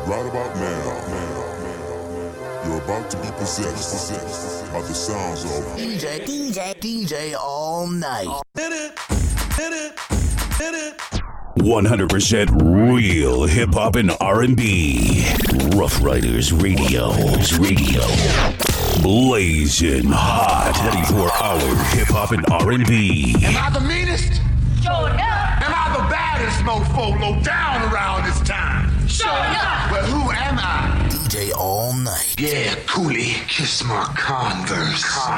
Right about now, you're about to be possessed by the sounds of DJ all night. 100% real hip hop and R&B. Rough Riders Radio. Blazing hot 24-hour hip hop and R&B. Am I the meanest? Sure enough. Am I the baddest mofo low down around this time? Sure enough. Well, who am I? DJ all night. Yeah, coolie, kiss my Converse.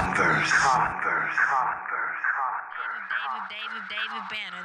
David Banner.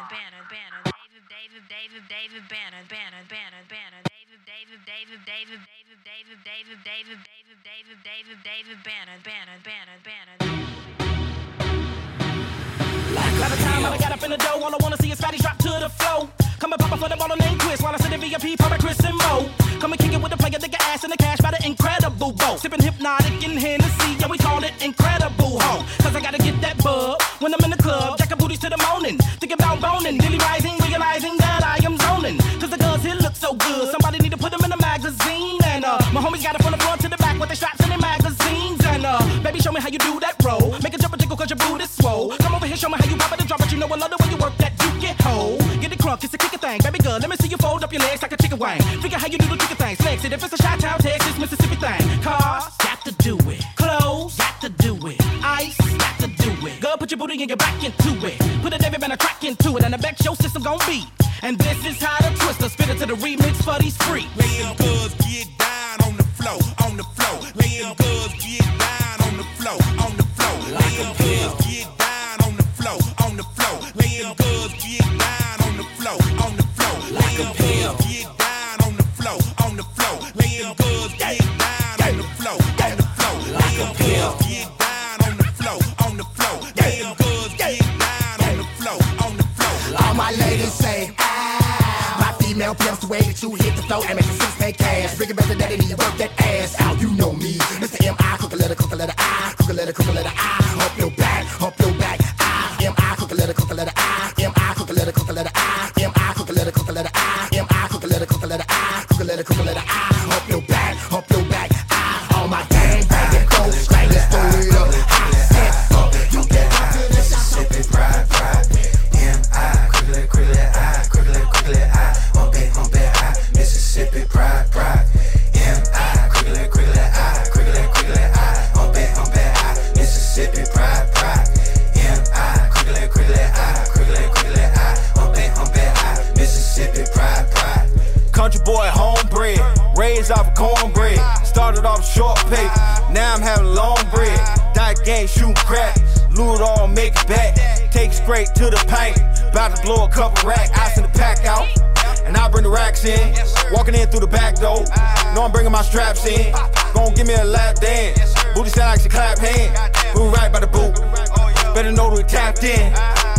By the time I got up in the dough, all I wanna see is fatty drop to the flow. Come and pop up for the ball on name quiz while I sit in VIP, pop at Chris and Mo. Come and kick it with the player, nigga ass in the cash by the incredible bow. Sipping Hypnotic in Hennessy, yeah we call it incredible ho. Cause I gotta get that bug when I'm in the club, jacking booties to the morning. Thinking about boning, dilly rising, realizing that I am zoning. Cause the girls here look so good, somebody need to put them in a magazine. And my homies got it from the front to the back with their straps in their magazines. And baby show me how you do that roll, make a jump and tickle cause your booty's swole. Come over here, show me how you pop it and drop it, you know I love the way you work that you get hoe. Get it crunk, it's a kicker thing, baby girl, let me see you fold up your legs like a chicken wing. Figure how you do the chicken things, legs it if it's a Chi-Town, Texas, Mississippi thing. Cars, got to do it. Clothes, got to do it. Ice, got to do it. Girl, put your booty and your back into it. Put a David Banner track into it, and I bet your system gon' beat. And this is how the Twister spit it to the remix for these freaks. Lay them girls, get down on the floor, on the floor. Lay them girls, get down on the floor, on the floor. Lay them girls, get down on the floor, on the floor. Lay them girls, get down on the floor, on the floor. Lay them girls, get down on the floor, on the floor. Lay them girls, get down on the floor, on the floor. Lay them girls, get down on the floor, on the floor. Lay them girls, get down on the floor, on the floor. All my ladies say, my female pimps the way that you hit the floor and make a six-pack cash. Bring it back to daddy, you work that ass out. You know me, Mr. M.I. Cook a letter I. Cook a letter I. Hump your back, I. M.I. Cook a letter I. M.I. Cook a letter I. M.I. Cook a letter I. M.I. Cook a letter I. Cook a letter I. Hump your back, I. All my gang banging folks, like let's throw it up. I said, you get out to the Mississippi pride. M.I. Quickly, I. Hump it, I. Mississippi pride. M.I. Quickly, I. Hump it, I. Mississippi pride. M.I. Quickly, I. Hump it, I. Mississippi pride. Country boy, homebred, raised off of cornbread. Started off short pay, now I'm having long bread. Diet game, shooting crack, loot all, make it back. Take straight to the paint, about to blow a couple rack. I send the pack out, and I bring the racks in. Walking in through the back door, know I'm bringing my straps in. Gon' give me a lap dance, booty sound like she clap hand. Move right by the boot, better know that we tapped in.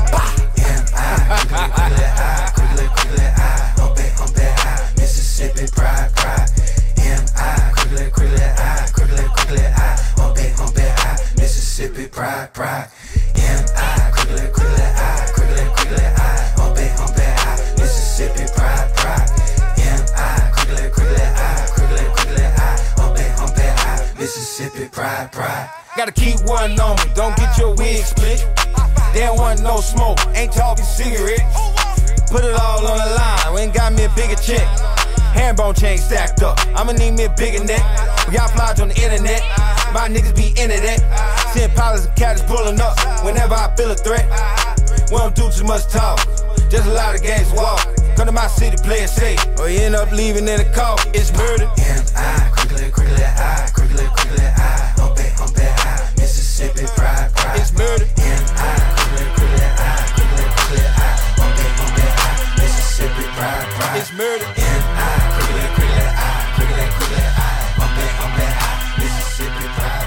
Quickly, I. Hump it, I. Mississippi pride. M.I. Quickly, I. Quickly, I. Hump it, I. Mississippi pride. M.I. Quickly, I. Quickly, I. Hump it, I. Mississippi pride. M.I. Quickly, I. Quickly, I. Hump it, I. Mississippi pride. Gotta keep one on me, don't get your wig split. There wasn't no smoke, ain't talking cigarettes. Put it all on the line, we ain't got me a bigger check. Herringbone chain stacked up, I'ma need me a bigger neck. We got flies on the internet, my niggas be into that. Seeing pilots and caddies pulling up whenever I feel a threat. We don't do too much talk, just a lot of games to walk. Come to my city, play it safe, or you end up leaving in a car. It's murder. M.I. Quickly, I. Quickly, I. Hump it, I. Mississippi pride. It's murder. M.I. Quickly, I. Quickly, I. Hump it, I. Mississippi pride. It's murder. M.I. Quickly, I. Quickly, I. Hump it, I. Mississippi pride.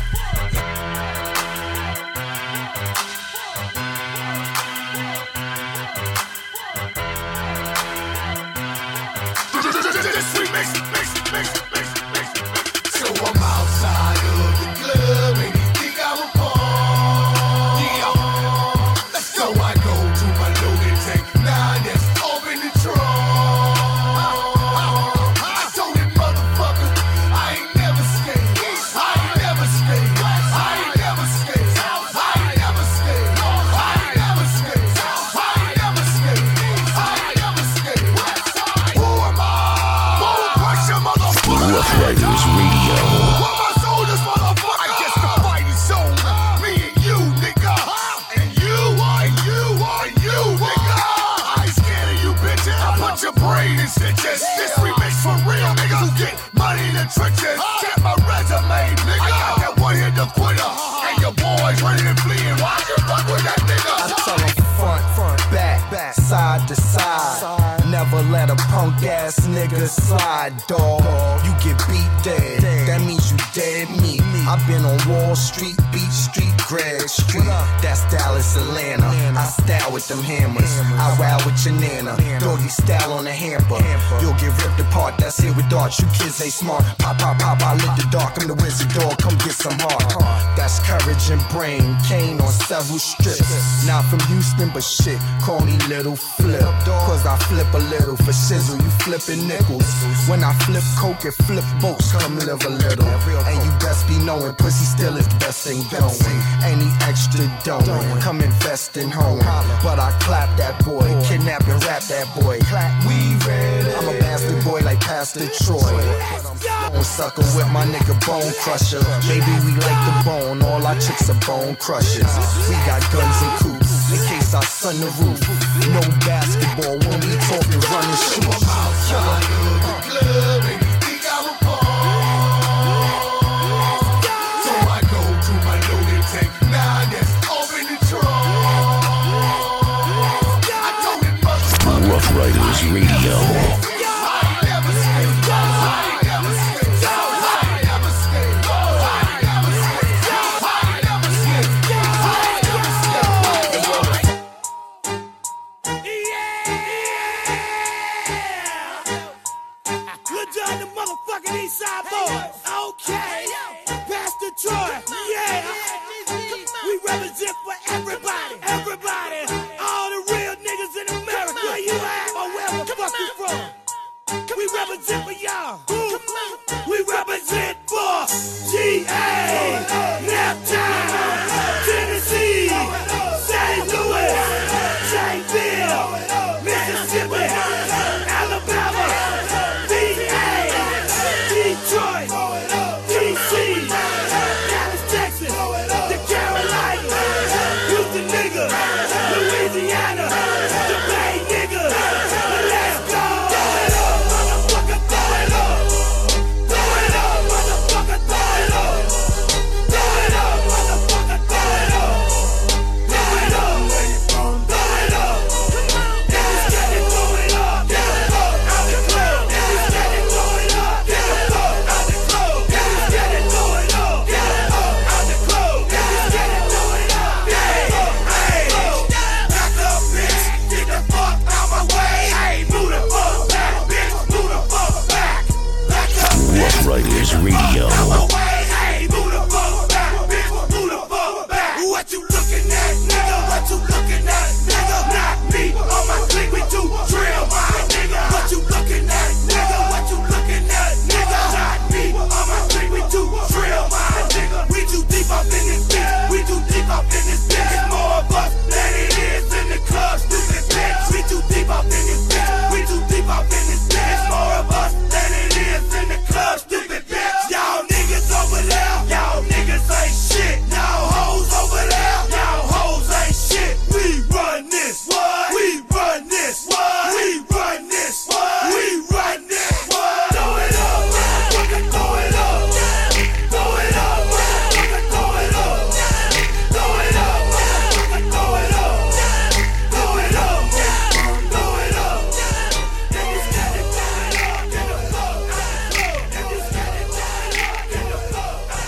So I'm outside of the club and you think I'm a pawn. Yeah. Let's go. I go to my loaded tank. Now that's open the trunk. need is stitches. This remix for real niggas who get money in the trenches. Check my resume, nigga. I got that one hit the quitter. And your boys ready to flee. And why you fuck with that nigga? I tell them front, back, side to side. Never let a punk ass nigga slide, dawg. You get beat dead, that means you dead meat. I've been on Wall Street, Beach Street, Greg Street. That's Dallas, Atlanta. I style with them hammers. I wow with your nana. Doggy style on the hamper. You'll get ripped apart, that's here with darts. You kids ain't smart. Pop, I lit the dark. I'm the wizard dog, come get some heart. That's courage and brain. Kane on several strips. Not from Houston, but shit, call me Little Flip. Cause I flip a little for shizzle. You flipping nickels. When I flip coke and flip boats, come live a little. And you best be knowing pussy still is the best thing going. Any extra don't come invest in home. But I clap that boy, kidnap and rap that boy. We ready. I'm a bastard boy like Pastor Troy. Bone sucker with my nigga Bone Crusher. Baby, we like the bone. All our chicks are bone crushers. We got guns and coops in case I sun the roof. No basketball when we talking running shoes. I'm outside of the club and you think I'm a pawn. So I go to my loaded tank. Now that's open the trunk. I told it motherfucker. Rough Riders Radio. Eastside boys, okay. Pastor Troy, yeah. We represent for everybody, all the real niggas in America. Where you at or where the fuck you from? We represent for y'all. We represent for GA, Naptown, Tennessee, St. Louis, St. Mississippi, Alabama, Detroit, DC, Dallas, Texas, the Carolinas, Houston nigga, Louisiana, the Bay nigga, let's go. Throw it up, motherfucker, throw it up. Throw it up, motherfucker, throw it up. Throw it up, motherfucker, throw it up. Throw it up, where you from? Throw it up. Niggas steady throw it up. Get the fuck out the club. Niggas steady throw it up. Get the fuck out the club. Niggas steady throw it up. Get the fuck out the club. Niggas steady throw it up. Hey, back up, bitch. Get the fuck out my way. Hey, move the fuck back, bitch. Move the fuck back. Back up, bitch. Rough Riders Radio. Out my way. Hey, move the fuck back, bitch. Move the fuck back. What you looking at, nigga? What you looking at, nigga? Not me. On my clique, we do drill, my nigga. What you looking at, nigga? What you looking at, nigga? Not me. On my clique, we do drill, my nigga. We too deep up in this bitch. We too deep up in this bitch. It's more of us than it is in the club, stupid bitch. We too deep up in this bitch. We too deep up in this bitch. It's more of us than it is in the club, stupid bitch. Y'all niggas over there. Y'all niggas ain't shit. Y'all hoes over there. Y'all hoes ain't shit. We run this. What? We run this. What? We run this. What? We run this. What? Throw it up, motherfucker, throw it up. Throw it up, motherfucker, throw it up. Throw it up, motherfucker, throw it up. Throw it up, throw it up. Niggas gotta throw it up. Get the fuck out the club. Niggas gotta throw it up. Get the fuck out the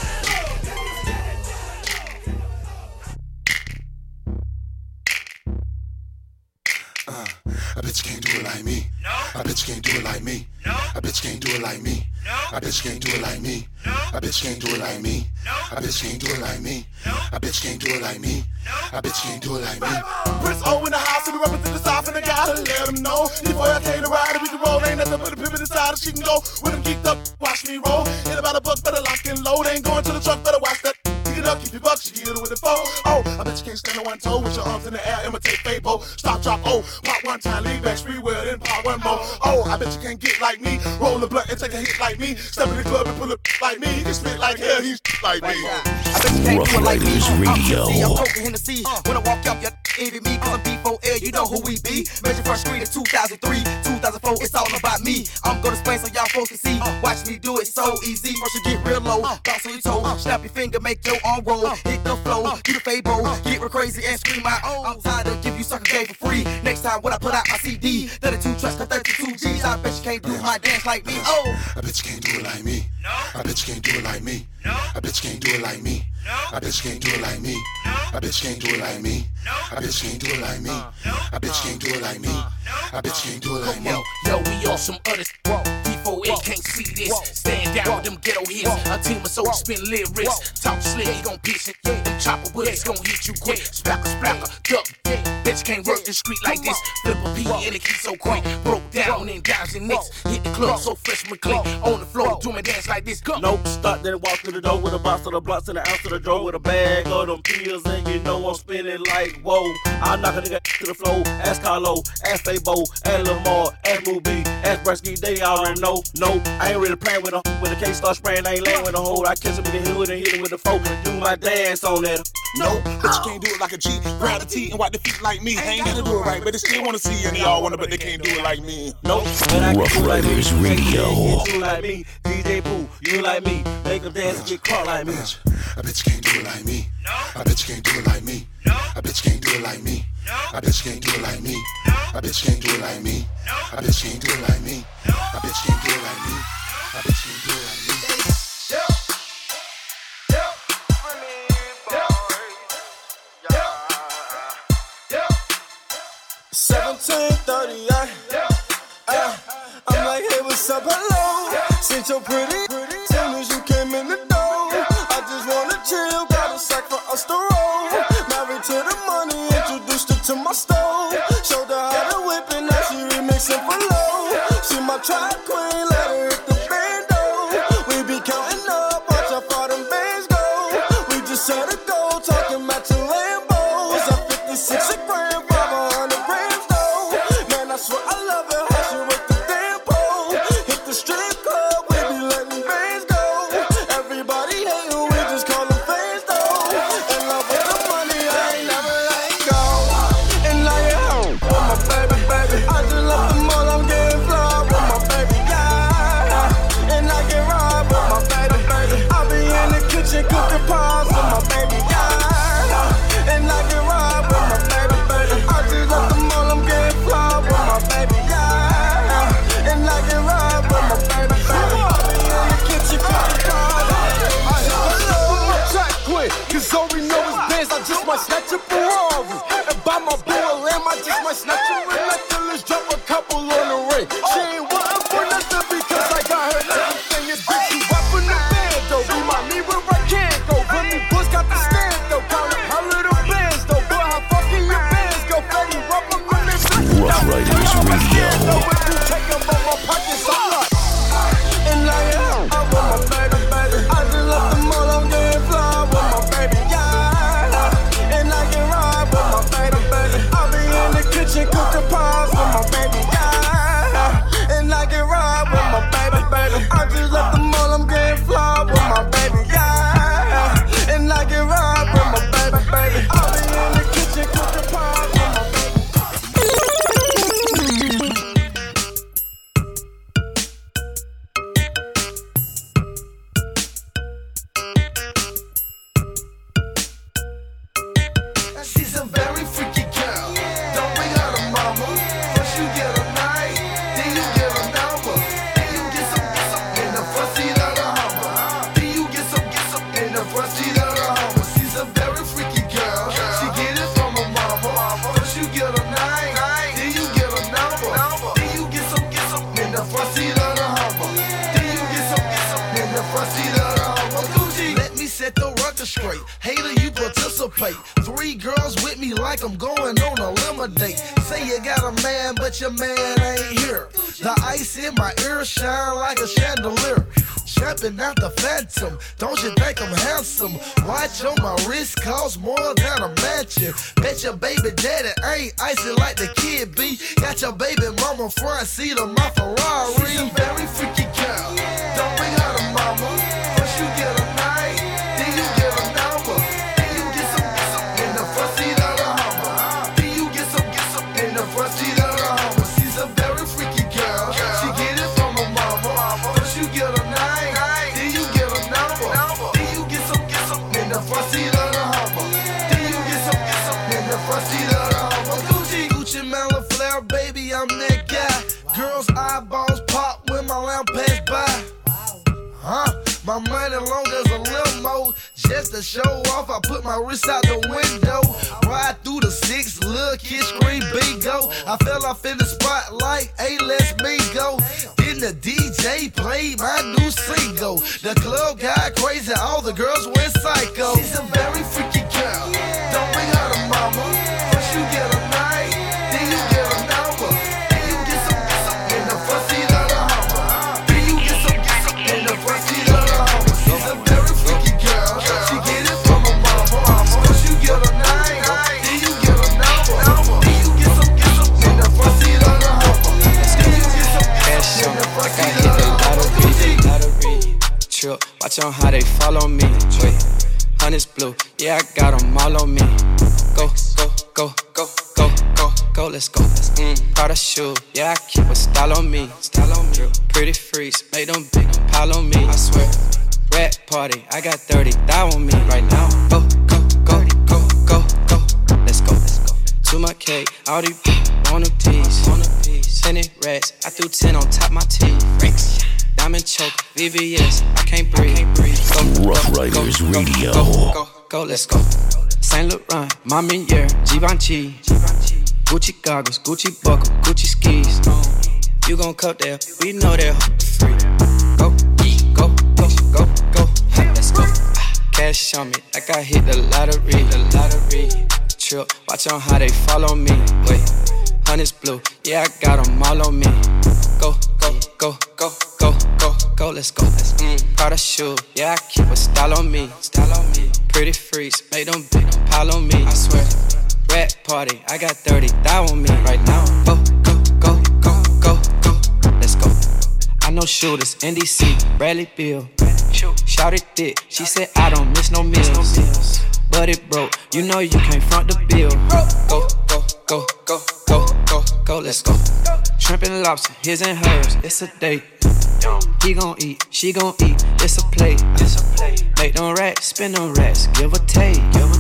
I bet you can't do it like me. No. I bet you can't do it like me. No. I bet you can't do it like me. No. I bet you can't do it like me. No. I bet you can't do it like me. No. I bet you can't do it like me. No. I bet you can't do it like me. No. I bet you can't do it like me. Prince O in the house and we represent the South and I gotta let him know. Before I came to ride, we can roll. Ain't nothing but a pivot inside. She can go with them geeked up, watch me roll. Hit about a buck, better lock and load. Ain't going to the truck, better watch that. Get up, keep your bucks, you get it with the foe. Oh, I bet you can't stand on one toe with your arms in the air, imitate Fabo. Stop, drop, oh, pop one time, lean back, free will, then pop one more. Oh, I bet you can't get like me, roll a blunt and take a hit like me. Step in the club and pull up like me. He can spit like hell, he's like me. I bet you can't do it like me. Radio. I'm coking Hennessy. When I walk up, you envy me, cause I'm B4L, you know who we be. Measure first screen in 2003, 2004, it's all about me. I'm gonna explain so y'all folks can see. Watch me do it so easy. First you get real low, bounce on your toe, snap your finger, make your arm roll, hit the flow, do the fable, get real crazy and scream out. I'm tired of give you sucker game for free. Next time when I put out my CD, 32 tracks for 32 G's. I bet you can't do my dance like me. Oh, I bet you can't do it like me. I bet you can't do it like me. I bet you can't do it like me. I bet you can't do it like me. I bet you can't do it like me. I bet you can't do it like me. I bet you can't do it like me. I bet you can't do it like me. Yo, we on some other D4A can't see this. Stand down with them ghetto hits. A team of soldiers spin lyrics. Talk slick, he gon' pitch it. Them chopper bullets gon' hit you quick. Splacker, duck. Bet you can't work the street like this. Flip a P in the key so quick. Broke down and dimes and nicks. Hit the club so fresh and clean. On the floor, do my dance like this. Nope, start then walk through the door with a box of the blocks and an ounce of the drawer with a bag of them pills, and you know I'm spinning like whoa. I knock a nigga to the floor. Ask Carlo, ask Fabo, ask Lamar, ask Ruby, ask Bresky. They already know. No, I ain't really playing with them. When the case start spraying, I ain't laying with a hole. I catch him in the hood and hit him with the folk and do my dance on that. No, but you can't do it like a G. Grab the T and wipe the feet like me. I ain't gotta do it right, but they still wanna see and they all wanna, but they can't do it like me. Nope, but I can do it like me. You do like me, DJ Pooh, you like me. Make them dance and get caught like me. I bet you can't do it like me. I bet you can't do it like me. I bet you can't do it like me. I bet you can't do it like me. I bet you can't do it like me. I bet you can't do it like me. I bet you can't do it like me. I bet you can't do it like me. 1738. I'm like, hey, what's up, hello? Since you're pretty, soon as you came in the door, I just wanna chill, got a sack for us to roll. Married to the money, introduced her to my stove. Showed her how to whip it, now she remixing for low. She my track queen, let her hit the bando. We be counting up, watch how far them bands go. We just set a goal, talking matching Lambos. At 56 a gram, 500 grams though. Man, I swear I love it, how she work the damn pole. Hit the strip club, we be letting bands go. Everybody hatin', we just call them fans though. In love with the money, I ain't never let go. And now you're home with my baby. I just left the mall, I'm getting fly with my baby, yeah. And I can ride with my baby. I be in the kitchen cooking pies with my baby, yeah. And I can ride with my baby. I just left the mall, I'm getting fly with my baby, yeah. And I can ride with my baby. I be in the kitchen cooking pies. I hit the low with my track quick, cause all we know is Benz. I just might snatch a Ferrari. And buy my boy a lamb, I just might snatch a ring. Let's drop a couple on the ring. She ain't wantin' for nothing because I got her everything. It's big, she up in the band though. Remind me where I can't go. When me boys got the stand though. Count up her little bands though. Boy, how fucking your bands go. Fatty rubber on this shit. Rough Riders Radio. If you take them on my pockets, I'm not. And like I'm with my baby. I just left the mall, I'm getting fly with my baby, yeah. And I can ride with my baby. I be in the kitchen cooking pies with my baby, yeah. And I can ride with my baby. I just left the mall, I'm getting fly with my baby, yeah. And I can ride with my baby. I be in the kitchen cooking pies with my baby. She's a very freaky girl. Don't bring her to mama. First you get a night, then you get a number. Then you get some in the front seat of the Hummer. Then you get some in the front seat of the Hummer. She's a very freaky girl. She get it from her mama. First you get a night, then you get a number. Then you get some in the front seat of the Hummer. Then you get some in the front seat of the Hummer. Gucci, let me set the record straight. Hater, you participate. 3 girls with me like I'm going on a limo date. Say you got a man, but your man ain't here. The ice in my ear shine like a chandelier. Stepping out the Phantom, don't you think I'm handsome? Watch on my wrist costs more than a mansion. Bet your baby daddy ain't icy like the kid be. Got your baby mama front seat of my Ferrari. She's a very freaky girl. Don't bring her to mama. First you get a night, then you get a number. Then you get some in the front seat of the Hummer. Then you get some in the front seat of the Hummer. She's a very freaky girl. My money long as a limo. Just to show off, I put my wrist out the window. Ride through the 6, little kid scream bingo. I fell off in the spotlight, hey, let's me go. Then the DJ played my new single. The club got crazy, all the girls went psycho. She's a very freaky girl, don't bring her to mama. First you get a night, then you get a number. Then you get some in the front seat of the Hummer. Then you get some in the front seat of the Hummer. She's a very freaky girl, she get it from her mama. First you get a night, then you get a number. Then you get some in the front seat of the Hummer. Then you get some in the front seat of the lottery. Trip, watch on how they follow me. Wait, honey's blue, yeah, I got them all on me. Go, go, go, go, go, go, go, let's go. Prada shoe, yeah, I keep a style on me. Pretty freaks, make them big pile on me. I swear, rat party, I got 30 thou on me right now. Go, go, go, go, go, go, let's go, let's go. To my cake, all these want a piece. 10 rats, I threw 10 on top my teeth. Diamond choke, VVS, I can't breathe. Go, Rough Riders Radio. Go, go, let's go. Saint Laurent, Mamiere, Givenchy, Gucci goggles, Gucci buckle, Gucci skis. You gon' cut there, we know they're free. Go, go, go, go, go, let's go. Cash on me, like I hit the lottery. Trip, watch on how they follow me. Wait, honey's blue, yeah, I got them all on me. Go, go, go, go, go, go, go, let's go. Prada shoe, yeah, I keep a style on me. Pretty freaks, make them big pile on me. I swear, rat party, I got 30 thou on me right now. Go, go, go, go, go, go, let's go. I know shooters, NDC, Bradley Bill. Shouted thick, she said I don't miss no meals. But it broke, you know you can't front the bill. Go, go, go, go, go, go, go, let's go. Shrimp and lobster, his and hers, it's a date. He gon' eat, she gon' eat, it's a plate. Make them racks, spin them racks, give a take.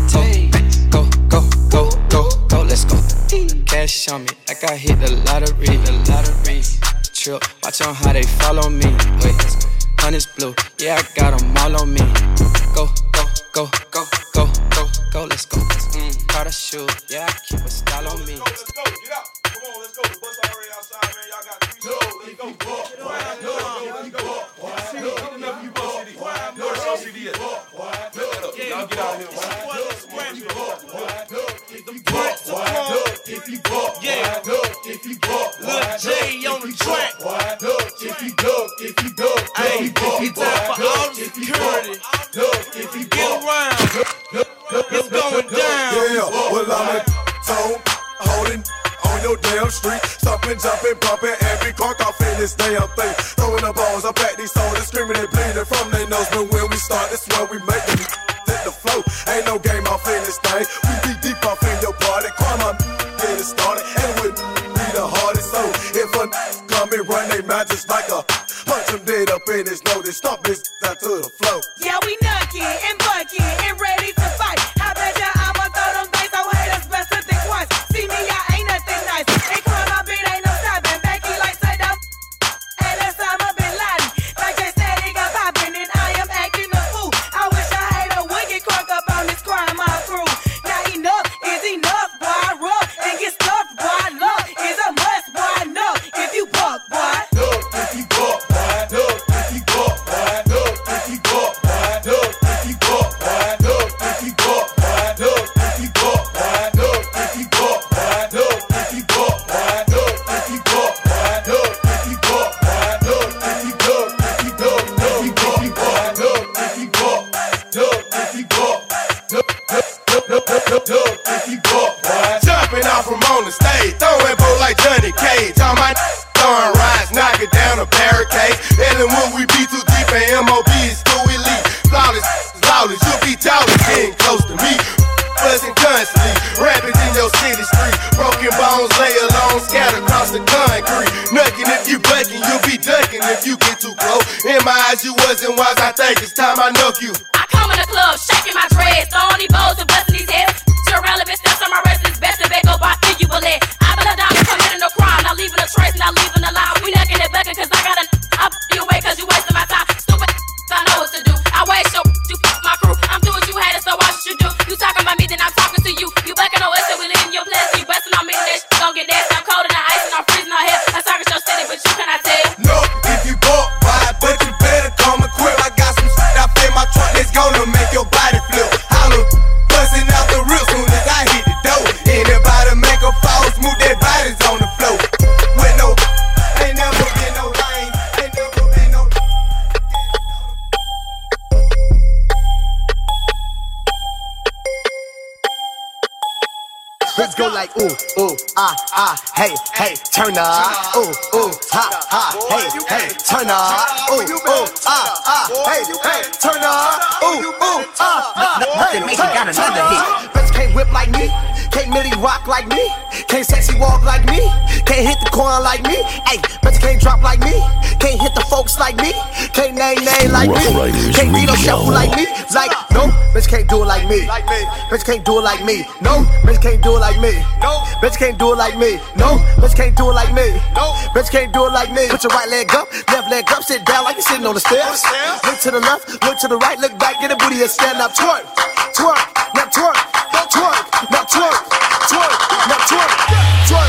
Go, go, go, go, go, let's go. Cash on me, like I hit the lottery. Trip, watch on how they follow me. Wait, honey's blue, yeah, I got them all on me. Go, go, go, go, go, go, go, let's go. Prada shoe, yeah, I keep a style on me. Let's go, get out. Come on, let's go. The bus already outside, man. Y'all got 3 shows. Let's go. Y'all get out here. If you buck, yeah. If you buck, Lil J on the track. If you duck, hey, it's time for all the security. If you get around, it's going down. Yeah, well I'm at tone, holding on your damn street, stopping, jumping, bumping, every car off in this damn thing. Throwing the balls up at these soldiers, screaming and bleeding from their nose. But when we start, that's where we make them hit the flow. Ain't no game off in this thing. We be deep off in your party. Crime on get it started, and with be the hardest. So if a come and run they mouth just like a punch them dead up in his nose, they stomp this down to the flow. Yeah, we knocking and bucking and ready to fight. I bet ya I'ma throw them bass, so haters best to think twice. See me, I ain't nothing nice. They call my beat, ain't no stopping. Becky like Saddam, and that's Osama bin Laden. Like they said, he got poppin', and I am acting a fool. I wish I had a wicked crunk up on this crime, my crew. Now enough is enough, boy. I rub and get stuffed, boy. Love is a must, boy. No, if you buck, boy. If you buck, if you buck, if you buck, if you buck, if you buck, if you buck, if you buck, if you buck, if you buck, if you buck, if you buck, if you buck, if you buck, if you jumping off from on the stage, throwing bow like Johnny Cage. All my throwing rides, knocking down a barricade. And when we be too deep and MOB is too elite. Flawless, lawless, you'll be tallest, getting close to me. Buzzing constantly, rapping in your city street. Broken bones lay alone, scattered across the concrete. Nucking if you bucking, you'll be ducking if you get too close. In my eyes, you wasn't wise, I think it's time I knock you. I come in the club, shaking my dreads, throwing these bows and busting these heads. Irrelevant steps on my wrist is best to back up, I think you will let. I've been a diamond, committing no crime, not leaving a trace, not leaving a line. We knocking it bucking, cause I got a up you away, cause you wasting my time. Stupid, I know what to do. like ooh, ooh, hey, hey, turn up. Ooh, ooh, hey, hey, turn up. Ooh, ooh, hey, hey, turn up. Ooh, ooh, Nothing make you got another hit. Bitch can't whip like me, can't Millie rock like me, can't sexy walk like me, can't hit the corner like me. Ay, bitch can't drop like me, can't hit the folks like me, can't name like me, can't beat no shuffle like me. Like no, bitch can't do it like me. Bitch can't do it like me. No, bitch can't do it like me. Bitch can't do it like me. No, bitch can't do it like me. Bitch can't do it like me. Put your right leg up, left leg up, sit down like you're sitting on the stairs. Look to the left, look to the right, look back, get a booty and stand up, twerk, twerk, now twerk, twerk, now twerk, twerk, now twerk, twerk.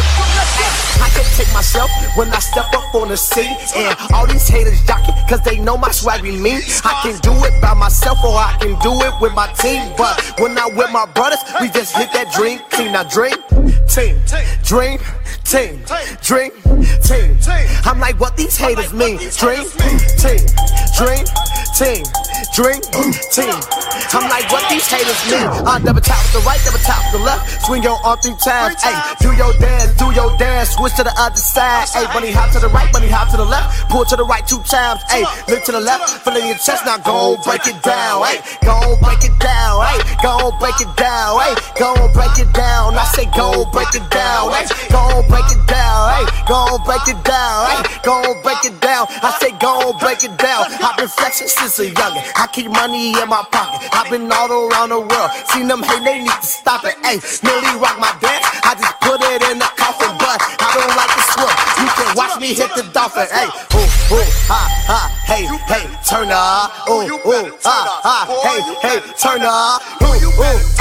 I can't take myself when I step up on the scene, and all these haters jockey cause they know my swag be mean. I can do it by myself or I can do it with my team, but when I with my brothers, we just hit that dream team. Now dream team, dream team, dream team. I'm like what these haters mean. Dream team, dream team, dream team. I'm like what these haters mean. Double tap with the right, double tap with the left. Swing your arm 3 times. Ay, do your dance, switch to the other side. Ay, bunny hop to the right, bunny hop to the left. Pull to the right 2 times. Ay, look to the left, fill in your chest. Now go break it down. Ay, go break it down. Ay, go break it down. Ay, go break it down. I say go break it down. Ay, go break it down. Ay, go break it down. Ay, go break it down. I say go break it down. I've been flexing since a youngin'. I keep money in my pocket. I've been all around the world. Seen them hate, they need to stop it. Ay, Millie rock my dance. I just put it in the coffin, but I don't like to swim. You can watch me hit the dolphin. Ay, ooh, ooh, hey, hey, turn up. Ooh, ooh, hey, hey, turn up. Ooh, ooh,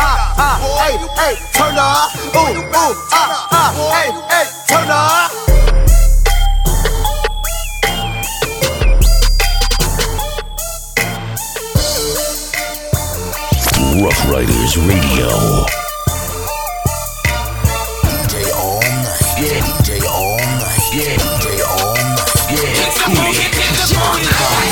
hey, hey, turn up. Ooh, ooh, hey, hey, turn up. Rough Riders Radio. DJ all night. Yeah. DJ all night. Yeah. DJ all night. Yeah. Hit the booty, hit the booty,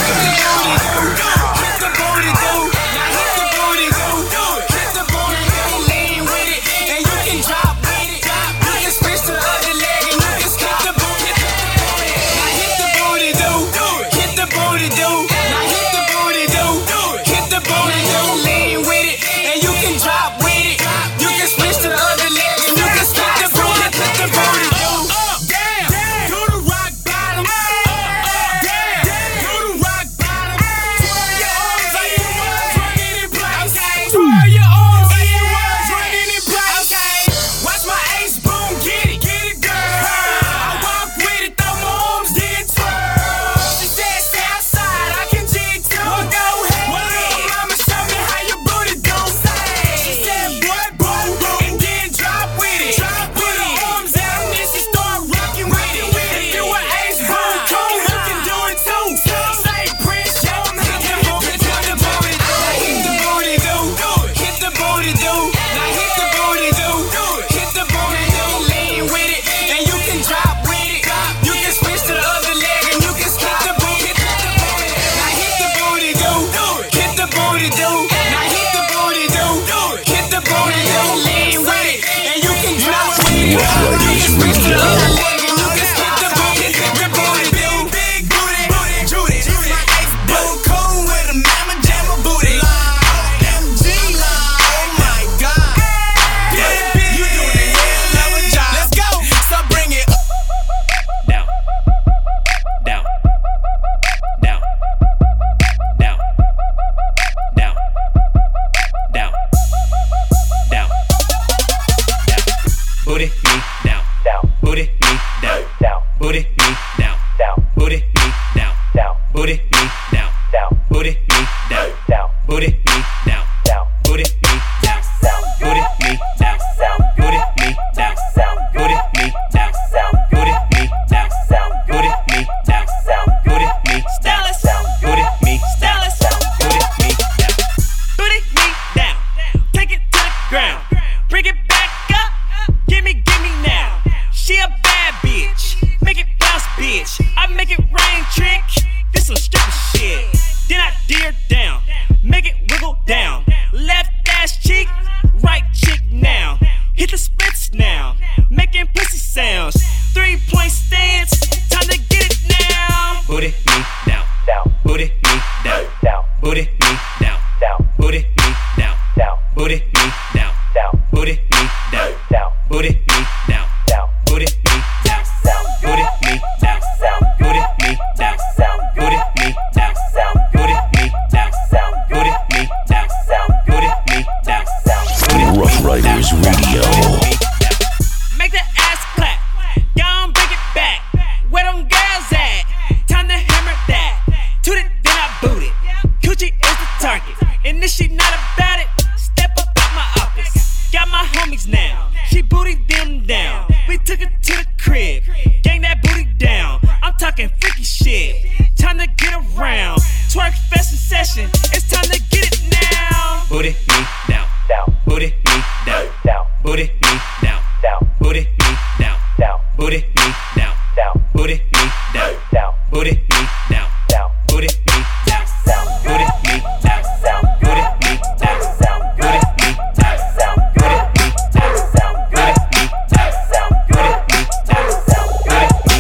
hit the booty, do. Now hit the booty, do. Hit the booty, lean with it, and you can drop with it. You can switch to the other leg, and you can skip the booty. Now hit the booty, do. Hit the booty, do. Now hit the booty, do. Hit the booty, do. Lean with it, and you can drop with it. You can switch to the other leg, and you can skip the booty. Hit the booty, do. Damn, do the rock bottom. Damn, do the rock bottom. Twirl your arms like you was running in place. Twirl your arms like you was running in place. Watch my ace boom, get it, girl. I walk with it, throw my arms, then twirl. She said, stay outside, I can jig too. Well, go ahead. Well, little mama, show me how your booty do. She said, boy, boom, and then drop with it. Put her arms out, and then she start rocking with it. If you an ace boom, cool, you can do it too. Say, Prince, show me how you hit the booty. Hit the booty, do. Hit the booty, do. Now hit the booty, do. Hit the booty, do. Lean with it, and you can drop with it. You can switch to the other leg, and you can skip the booty. Now hit the booty, do. Hit the booty, do. Now hit the booty, do. Hit the booty, do. Lean with it, and you can drop with it. Rough Riders You can switch to the other Radio. leg, and you can skip the booty. Hit the booty, do. Big booty, Judy. Boom, cool with a mama jamma booty. OMG, oh my God. You doing a hell of a job. Let's go. So bring it down, down, down, down, down, down, down, down. Booty me down, down. Booty me booty me down, down, booty me down, down, booty me down, down, booty me down, down, booty me down, down, booty me down, down, booty me down, down, booty me down, down, booty me down, down, booty me down, down, booty me down, down, booty me down, down, booty me down, down, booty me down, down. Rough Riders Radio. Make that ass clap, gon' bring it back. Where them girls at? Time to hammer that. Toot it, then I boot it. Coochie is the target, and if she not about it, step up at my office. Got my homies now, she booty them down. We took it to the crib, gang that booty down. I'm talking freaky shit, time to get around. Twerk fest in session, it's time to get it now. Booty me down, down, booty me down, down, booty me down, down, booty me down, down, booty me down, down, booty me down, down, booty me down, down, booty me down, down, booty me down, down, booty me down, down, booty me down, down, booty me down, down, booty me down, down, booty me down, down, booty me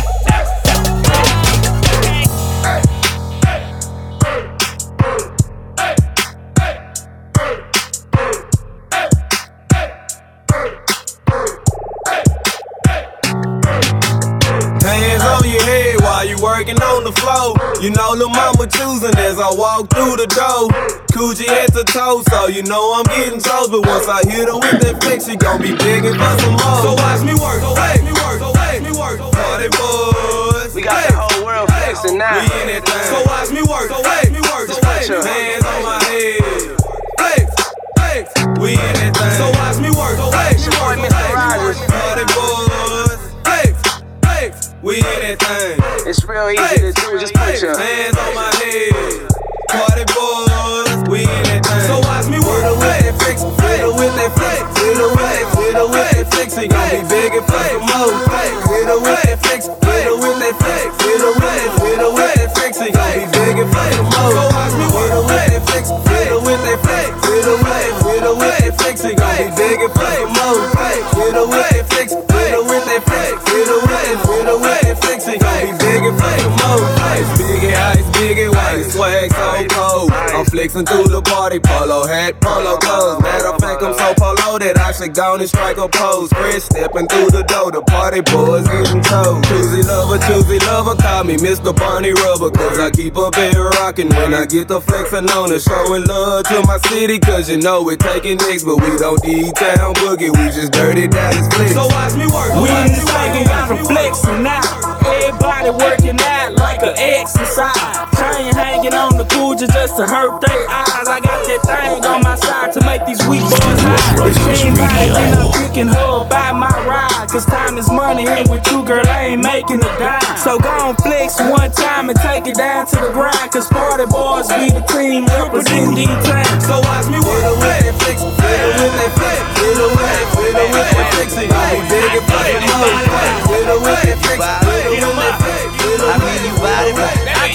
Hands on your head while you working on the floor. You know lil' mama choosing as I walk through the door. Coochie head to toe, so you know I'm getting toast. But once I hit her with that flex, she gon' be begging for some more. So watch me work, so watch me work, so watch me work. Party boys, we got the whole world flexing now. We in that thing. So watch me work, so watch me work, so watch your hands on my head. Flex, flex, we in that thing. So watch me work, so watch me work, so watch me work. Party boys, flex, flex, we in that thing. It's real easy to do, just put your hands on my head. Party boys, we in that thing. So watch me work, with that flex, fiddle with that flex, fiddle with that flex, he gon' be begging for some more. Fiddle with that flex, fiddle with that flex, fiddle with that flex, he gon' be begging for some more. So watch me work, with that flex, fiddle with that flex, fiddle with that flex, he gon' be begging for some more. Fiddle with that flex, fiddle with that flex, fiddle with that flex, he gon' be begging for some more. Ice biggie, ice biggie, white swag so cold. I'm flexing through the party, polo hat, polo clothes. Matter of fact, I'm so polo that I should go and strike a pose. Fresh stepping through the door, the party boys getting told. Choosy lover, call me Mr. Barney Rubber. Cause I keep up and rockin' when I get the flexin' on it. Showing love to my city, cause you know we're taking nicks. But we don't need town boogie, we just dirty down this flex. So watch me work, we in this thing got from flexing now. Everybody working out like an exercise. Chain hanging on the coochie just to hurt their eyes. I got that thing on my side to make these weak boys high. Anybody then I'm kicking her by my ride. Cause time is money, and with you girl I ain't making a dime. So go on flex one time and take it down to the grind. Cause party boys be the team representing D-Town. So watch me work, with that flex, fiddle with that flex, fiddle with that flex, he gon' be begging for some more. Fiddle with that flex, fiddle with that flex, I mean you bout it,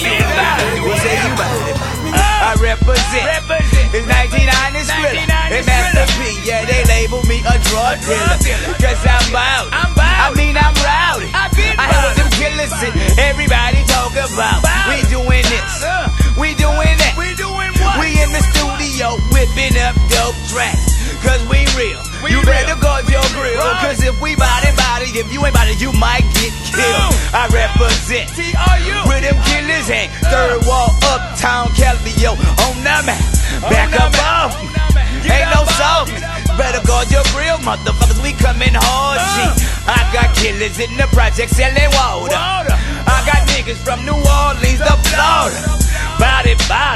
who say you bout it? I represent, it's 1990s thriller, and Master P, yeah they label me a drug dealer. Cause I'm bout, I mean I'm rowdy. I have them killers and everybody talk about. We doing this, we doing that. We in the studio whipping up dope tracks. Cause we real, you better guard your grill. Cause if we body, if you ain't body, you might get killed. I represent with them killers and third wall uptown Calvio on the map. Back up off, ain't no softness. Better guard your grill, motherfuckers, we coming hard, G. I got killers in the project selling water. I got niggas from New Orleans to Florida. Body,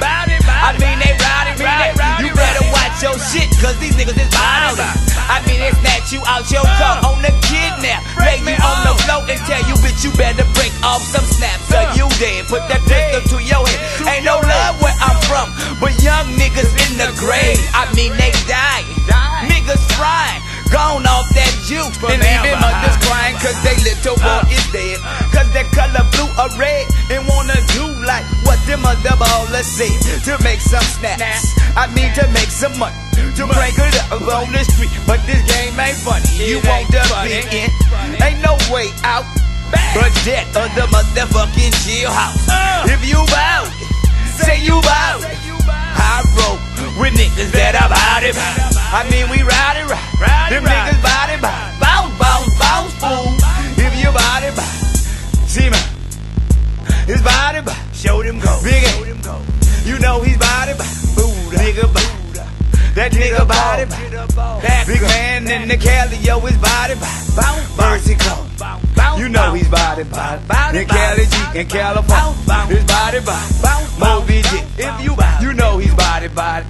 I mean they rowdy. You better watch your shit, cause these niggas is body. I mean they snatch you out your car on the kidnap. Lay you on the floor and tell you, bitch, you better break off some snaps or you dead. Put that pistol to your head. Ain't no love where I'm from, but young niggas in the grave. I mean they dying, niggas frying, gone off that juice. And even mothers crying cause they little boy is dead. Cause that color blue or red and wanna do like what them other ballers say. To make some snaps, I mean to make some money, to break it up on the street. But this game ain't funny, you want to be in, ain't no way out. but jet of the motherfucking jailhouse. If you bout it, say you bout it. I roll with niggas that I bout it. I mean we ride it right. Them niggas bout it. Bounce, bounce, bounce, fool. If you bout it, see me. His body, show them go. Big A, you know he's body, Buddha. Nigga, Buddha. That nigga body, that big man in the Cali, yo, his body, Mercy Code. You know he's body, in Cali G, in California. His body, Moby Dick. If you know he's body,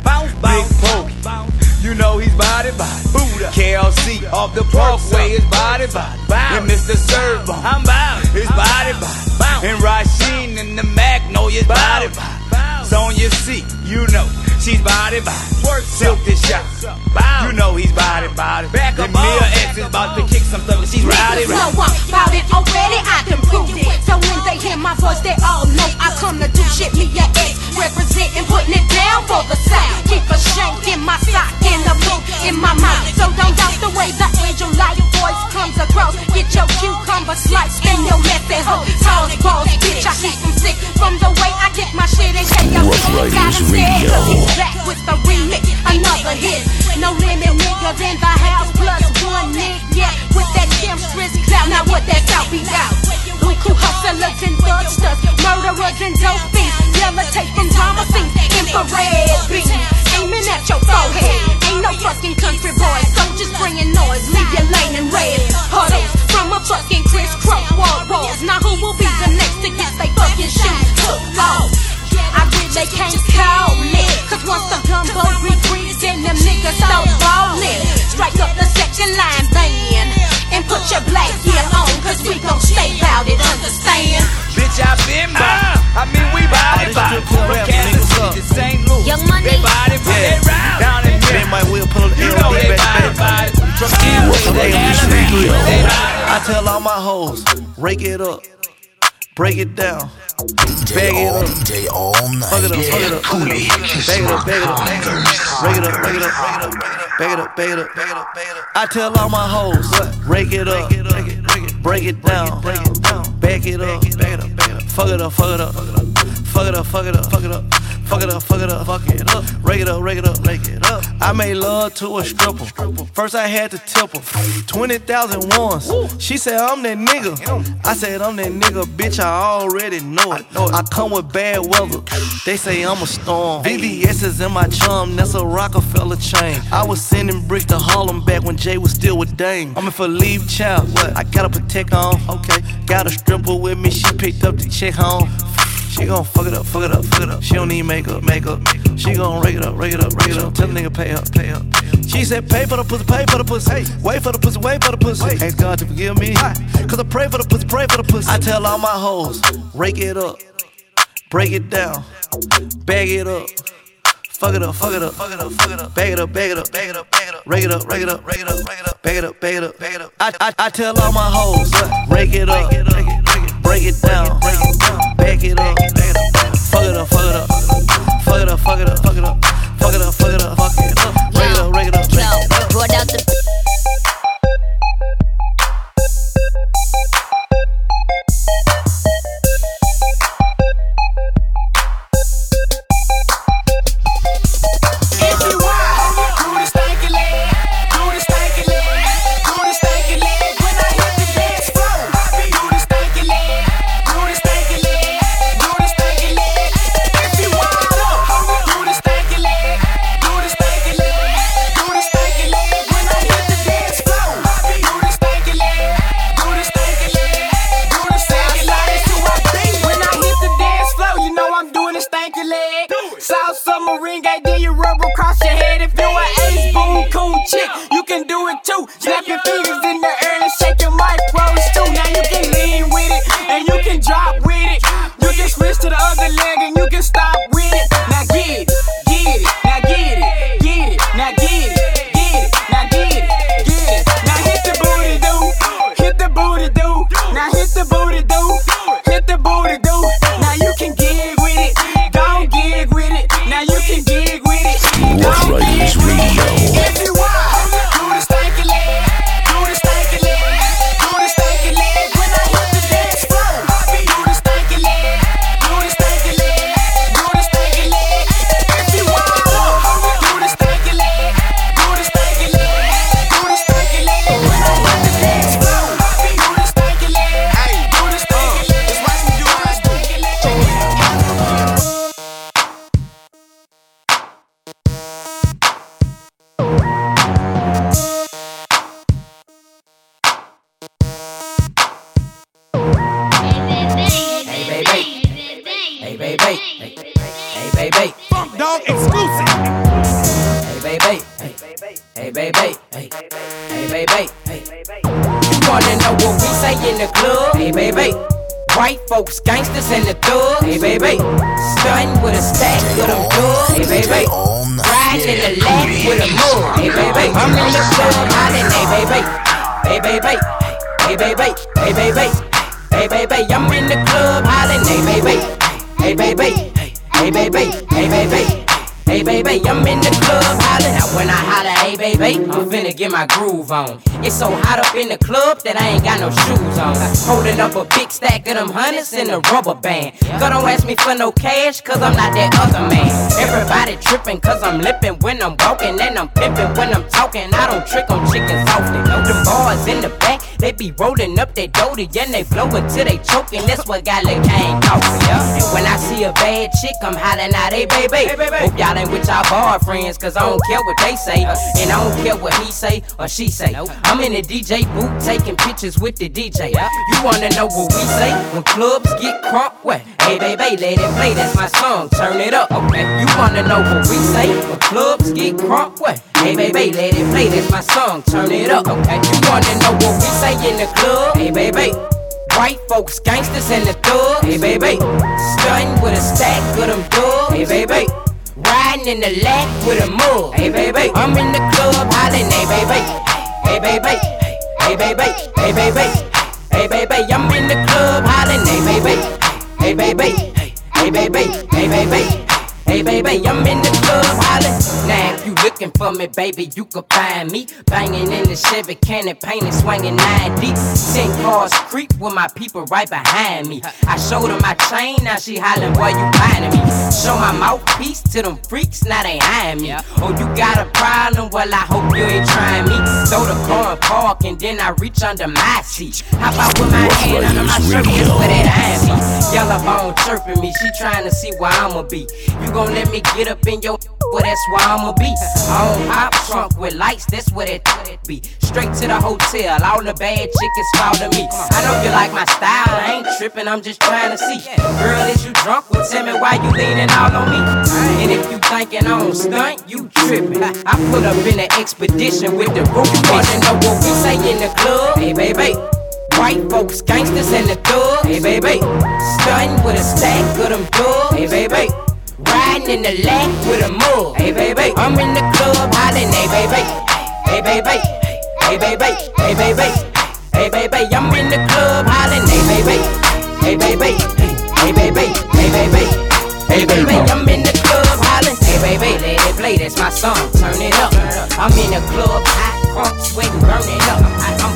Big Pokey. You know he's body, Buddha. KLC off the Parkway, his body, and Mr. Servo, I'm bound. His body, and Rasheen and the Mac know his body, Sonya C, you know she's body, Silk this shot, you know he's body. Back up, Mia X is about to kick some stuff, she's rowdy. So I'm about it already, I can prove it. So when they hear my voice, they all know I come to do shit. Mia X representing, putting it down for the South. Keep a shank in my sock and a boot in my mouth. So don't doubt the way the angel-like voice comes across. Get your cucumber slice, spin your messy hoe. Toss balls, bitch, I keep them sick from the way I get my shit in KLC. Got him scared, cause he's back with the remix, another hit. No limit niggas in the house, plus one nigga, yeah, with that Kimstris clout. Now what that out be out? Buku hustlers and thugsters, murderers and dope fiends, yellow taking drama scenes, infrared beams, aiming at your forehead. Ain't no fucking country boys, so just bringing noise, leave your lane in red. Huddles from a fucking crisscross walls. Now who will be the next to get they fucking shoes took off? I really can't call it, cause once the gumbo retreats, then them niggas start ballin'. Strike up the section line band and put your black gear on, cause we gon' stay bout it, understand? Bitch, I been by, I mean we body. From Kansas City to St. Louis, Young Money, they body, they round. Down in here, might will pull up the you know they body. From Kansas to Alabama, they body. I tell all my hoes, rake it up, break it down, bag it up, DJ all night. fuck it up, fuck it up, bag it up, bag it up, break it up, break it up, bag it up, bag it up, bag it up, bag it up. I tell all my hoes, rake it up, break it down, back it up, fuck it up, fuck it up, fuck it up, fuck it up, fuck it up. Fuck it up, fuck it up, fuck it up. Rake it up, rake it up, rake it up. I made love to a stripper. First I had to tip her 20,000 once. She said I'm that nigga. I said I'm that nigga, bitch. I already know it. I come with bad weather. They say I'm a storm. VVS is in my chum. That's a Rockefeller chain. I was sending bricks to Harlem back when Jay was still with Dame. I'm in for leave child. I gotta protect on. Okay, got a stripper with me. She picked up the check home. She gon' fuck it up, fuck it up, fuck it up. She don't need makeup. She gon' rake it up, rake it up, rake it up. Tell the nigga pay up. She said pay for the pussy, pay for the pussy. Hey, wait for the pussy, wait for the pussy. Ask God to forgive me, cause I pray for the pussy, pray for the pussy. I tell all my hoes, rake it up, break it down, bag it up. Fuck it up, fuck it up, fuck it up, fuck it up. Bag it up, bag it up, bag it up, bag it up. Rake it up, rake it up, rake it up, rake it up. Bag it up, bag it up, bag it up. I tell all my hoes, rake it up, break it down, back it up, fuck it up, fuck it up, fuck it up, fuck it up, fuck it up, fuck it up, fuck it up, fuck it up, rake it up, rake it up, rake it up. Brought out the Snap your fingers in the air and shake your micros too. Now you can lean with it and you can drop with it. You can switch to the other leg and you can stop with it. Now get it, now get it, get it, now get it, get it, now get it, get it. Now hit the booty do, hit the booty do. Now hit the booty do, hit the booty do. Now you can gig with it, don't gig with it. Now you can gig with it. Rough Riders Radio. Everyone, do the stanky leg, do the stanky Hey, baby. Funk Dog exclusive. Hey, baby. Hey, baby. Hey, baby. You wanna know what we say in the club? Hey, baby. White folks, gangsters, and the thugs. Hey, baby. Stunning with a stack with them thugs. Hey, baby. Riding in the lap with a mug. Hey, baby. I'm in the club hollering. Hey, baby. Hey, baby. Hey, baby. Hey, baby. Hey, baby. I'm in the club hollering. Hey, baby. Hey, baby. Hey, baby. Hey, baby. Hey, baby, I'm in the club hollering. Now when I holler, hey, baby, I'm finna get my groove on. It's so hot up in the club that I ain't got no shoes on. Holding up a big stack of them hundreds in a rubber band. Girl, don't ask me for no cash, cause I'm not that other man. Everybody tripping, cause I'm lipping when I'm walking, and I'm pimping when I'm talking. I don't trick on chickens often. Them boys in the back, they be rolling up their doty, and they blowin' till they choking. That's what got Lil' Kane talking, yeah. And when I see a bad chick, I'm hollering out, hey, baby. Hope y'all ain't with y'all boyfriends, cause I don't care what they say, and I don't care what he say or she say. I'm in the DJ booth taking pictures with the DJ. You wanna know what we say when clubs get crunk? What? Hey, baby, let it play, that's my song, turn it up, okay? You wanna know what we say when clubs get crunk? What? Hey, baby, let it play, that's my song, turn it up, okay? You wanna know what we say in the club? Hey, baby. White folks, gangsters, and the thugs. Hey, baby. Stunning with a stack of them thugs. Hey, baby. Riding in the lap with a mug. Hey, baby. I'm in the club hollering. Hey, baby. Hey, baby. Hey, baby. Hey, baby. Hey, baby. I'm in the club hollering. Hey, baby. Hey, baby. Hey, baby. Hey, baby. Hey, baby, I'm in the club hollering. Now, if you looking for me, baby, you could find me banging in the Chevy cannon, painted, swinging 9 deep. 10 cars creep with my people right behind me. I showed her my chain, now she hollering, boy, you finding me. Show my mouthpiece to them freaks, now they eyeing me. Oh, you got a problem? Well, I hope you ain't trying me. Throw the car and park, and then I reach under my seat. How about with my hand under my shirt, that's where that eyeing me. Yellow bone chirping me, she trying to see where I'ma be. You gon' let me get up in your, well, that's where I'ma be. On hop trunk with lights, that's where it be. Straight to the hotel, all the bad chickens follow me. I know you like my style, I ain't tripping, I'm just trying to see. Girl, is you drunk? Well, tell me why you leaning all on me. And if you thinking I don't stunt, you tripping. I put up in an expedition with the roof. You wanna know what we say in the club? Hey, baby. White folks, gangsters, and the thugs. Hey, baby. Stunning with a stack of them thugs. Hey, baby. Riding in the lap with a mug. Hey, baby. I'm in the club hollering. Hey, baby. Hey, baby. Hey, baby. Hey, baby. Hey, baby. I'm in the club hollering. Hey, baby. Hey, baby. Hey, baby. Hey, baby. Hey, baby. I'm in the club hollering. Hey, baby. Let it play. That's my song. Turn it up. I'm in the club hot, crunk, sweating, burning up. I'm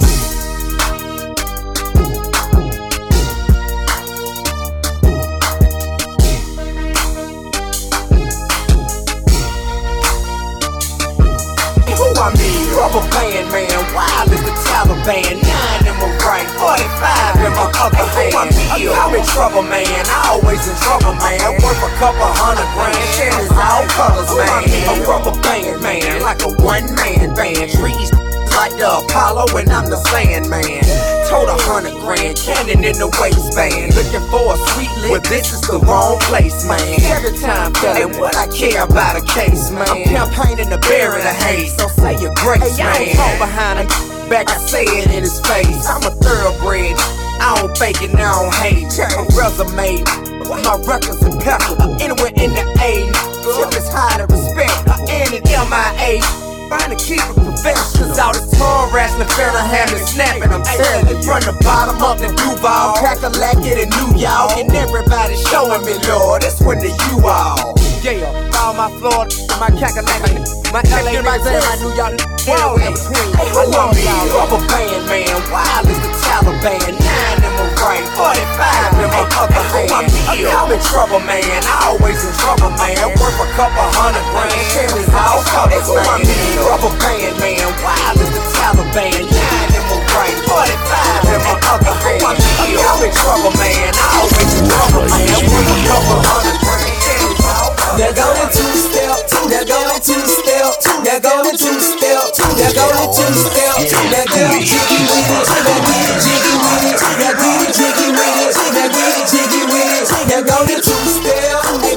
I mean, rubber band man, wild as the Taliban. 9 in my right, 45 in my other hand. I'm in trouble, man. I always in trouble, man. Worth a couple $100 grand. Chances all colors, man. A rubber band man, like a one-man band. Trees like the Apollo, and I'm the Sandman. Told $100 grand, cannon in the waistband. Looking for a sweet lick, but this is the wrong place, man. Every time feeling what I care about a case, man. I'm campaigning to bury the hate, so say your grace, man. I don't talk behind him, back I say it in his face. I'm a thoroughbred, I don't fake it, I don't hate. Check my resume, my records impeccable. Anywhere in the A, tip is high to respect. And an MIA. Trying to keep it professional, cause all this tongue wrestling, fella had me snapping. I'm telling you, from the bottom up to Duval, Kakalaki to New York, and everybody showing me, Lord, that's when the you all. Yeah, all my Florida, my Kakalaki, my LA, my New York, all in between. I love y'all, rubber band man, wild as the Taliban. 9 in my right, 45 in my other hand. I'm in trouble, man. I always in trouble, man. Worth a couple $100 grand. Chances all colors, man. Rubber band man, wild as the Taliban. 9 in my right, 45 in my other hand. I'm in trouble, man. I always in trouble, man. Worth a couple $100 grand. They're going two-step, they're going two-step, they're going two-step, they're going two-step, they're going jiggy with it, they're getting jiggy with it, they're getting jiggy with it, they're getting jiggy with it, they're going two-step,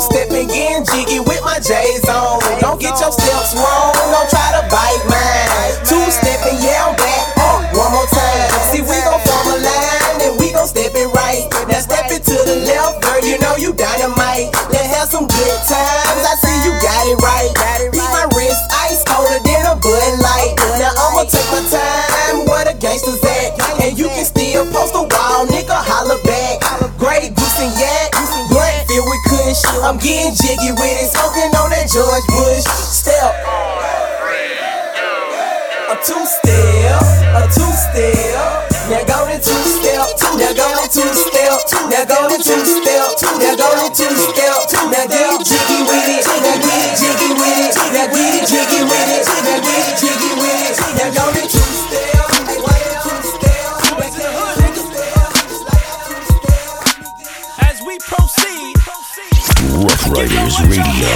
two-stepping, getting jiggy with my J's on. Don't get your steps wrong, don't try to bite mine. Two-stepping, yeah, I'm back. One more time. See, we gon' form a line and we gon' step it right. Now step it to the left, girl, you know you dynamite. Let's have some good times, I see you got it right. Beat my wrist, ice colder than a Bud Light. Now I'ma take my time, where the gangsters at? And you can still post a wall, nigga, holla back. Grey Goose and Yak, blunt filled with kush. I'm getting jiggy with it, smoking on that George Bush. Step. A two-step, a two-step. Now go to two-step, now go to two-step, now go to two-step, now go to two-step. Now get jiggy with it, now get jiggy with it, now get jiggy with it, now get jiggy with it. Now go to two-step, as we proceed. Rough Riders Radio.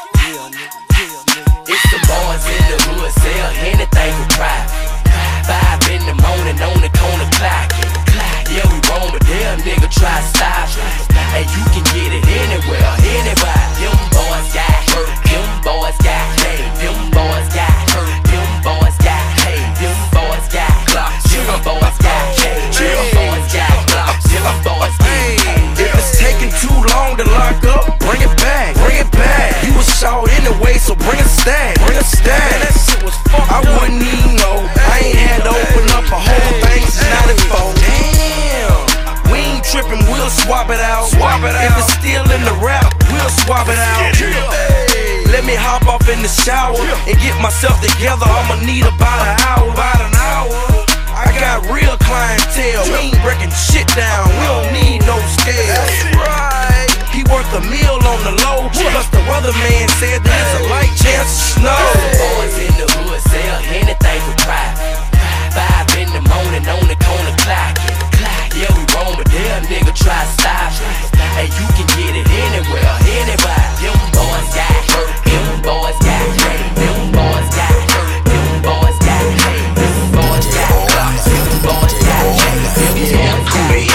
It's the boys in the hood, sell anything for pride. 5 in the morning on the corner clock. Yeah, we wrong, but damn nigga try to stop. And you can get it anywhere, anybody. Them boys got hurt, them boys got paid, them boys got hurt, them boys got paid, them boys got clocked, them boys got paid, them boys got clocked, them boys got paid. If it's taking too long to lock up, bring it back, bring it back. You was short anyway, so bring a stack, bring a stack. Man, that shit was fucked I wouldn't even know. I ain't had to open up a whole thing since 94. Damn, we ain't tripping, we'll swap it out. Swap it out. If it's still in the rap, we'll swap it out. Hey, let me hop off in the shower and get myself together. I'ma need about an hour. I got real clientele, we ain't breaking shit down. We don't need no scale. That's right. He worth a meal on the low, plus the weatherman said there's a light chance of snow. Boys in the hood sell anything for pride. 5 in the morning on the corner clock. Yeah, we wrong, but damn nigga try to stop. And you can get it anywhere, anybody. Them boys got hurt, them boys got paid, them boys got hurt, them boys got paid, them boys got clocked, them boys got paid, them boys got paid.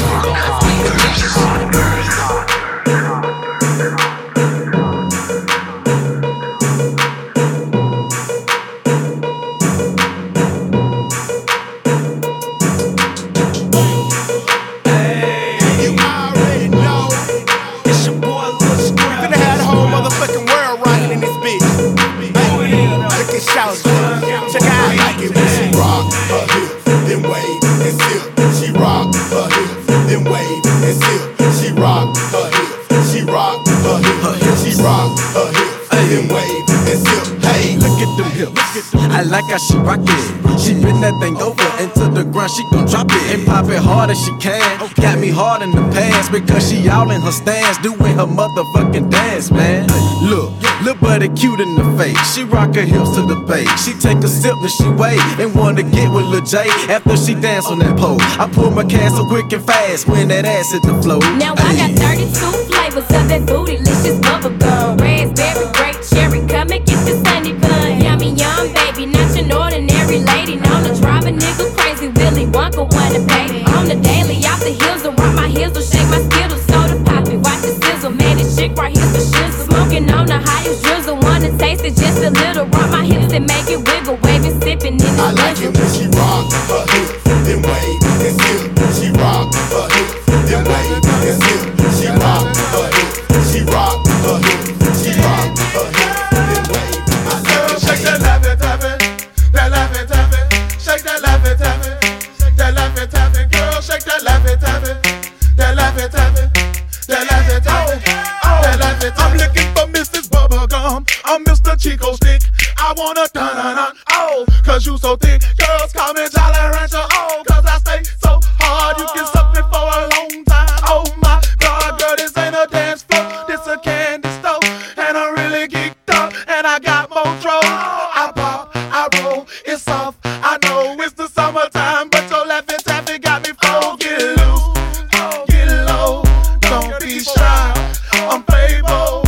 Check out. I like it when she rock her hips, then wave and sip. She rock her hips, then wave and sip. She rock her hips, she rock her hips, she rock her hips, then wave and sip. Hey, look at them hips. I like how she rock it. She bend that thing over into the ground, she gon' drop it and pop it hard as she can. Got me hard in the pants because she all in her stance, doing her motherfucking dance, man. Look, little buddy cute in the face. She rock her hips to the bass. She take a sip and she wait and wanna get with Lil J after she dance on that pole. I pull my can so quick and fast when that ass hit the floor. Now I got 32 flavors of that bootylicious bubble gum. Raspberry, grape, cherry, come and get this honey bun. Yummy, yum, baby, not your ordinary lady. Known to drive a nigga crazy, Willy Wonka wanna pay. On the daily, off the hills, or rock my heels, or shake my skittles, soda poppy, watch the sizzle. Man, this shit right here's the shizzle. Smoking on the highest drizzle, wanna taste it just a little. Rock my hips and make it wiggle, waving, sipping in the I like it when she rock her hips, then wave and sip. She rock her hips, then wave and sip. She rock her hips, she rock her hips, she rock her hips, then wave. I said, shake that laffy taffy, that laffy taffy, shake that laffy taffy, that laffy taffy, girl, shake that laffy taffy, that laffy taffy, that laffy taffy, that laffy taffy. I'm looking for Mrs. Bubblegum, I'm Mr. Chico Stick. I wanna dun-dun-dun, oh, cause you so thick. Girls call me Jolly Rancher, oh, cause I stay so hard. You can suck me for a long time, oh my God. Girl, this ain't a dance floor, this a candy store. And I'm really geeked up, and I got more throw. I pop, I roll, it's soft, I know it's the summertime, but your laffy taffy got me full. Get loose, get low, don't be shy, I'm Playboy.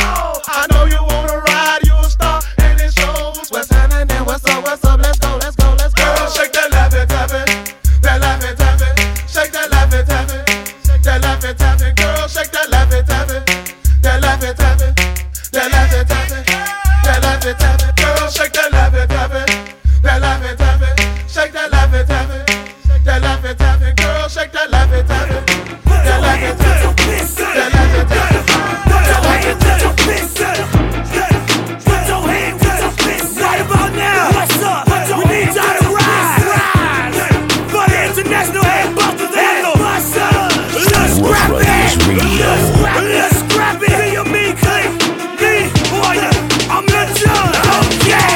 I know you wanna ride, you a star, and it shows. What's happening, what's up, let's go, let's go, let's go. Girl, shake that laffy taffy, shake that laffy taffy, that laffy taffy, that laffy taffy. Girl, shake that laffy taffy, that laffy taffy, shake that laffy taffy, that laffy taffy. Girl, shake that laffy taffy, that laffy taffy, that laffy taffy, that laffy taffy. Put your hands up, right about now. What's up? We need y'all to rise for the international headbusters anthem. Let's scrap it. Let's scrap it. Do you mean click? Me, boy, I'm the judge. Okay.